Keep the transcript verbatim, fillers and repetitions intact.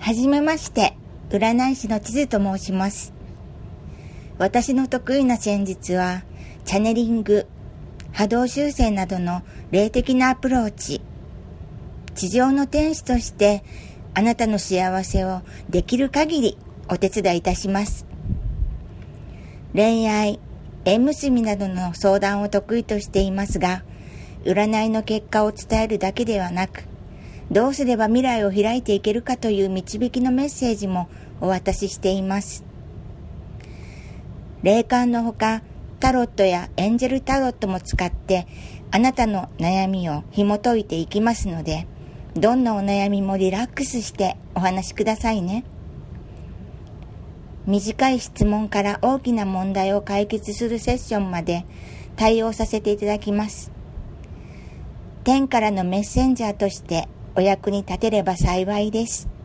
はじめまして、占い師の地図と申します。私の得意な戦術は、チャネリング、波動修正などの霊的なアプローチ。地上の天使として、あなたの幸せをできる限りお手伝いいたします。恋愛、縁結びなどの相談を得意としていますが、占いの結果を伝えるだけではなく、どうすれば未来を開いていけるかという導きのメッセージもお渡ししています。霊感のほか、タロットやエンジェルタロットも使って、あなたの悩みを紐解いていきますので、どんなお悩みもリラックスしてお話しくださいね。短い質問から大きな問題を解決するセッションまで対応させていただきます。天からのメッセンジャーとしてお役に立てれば幸いです。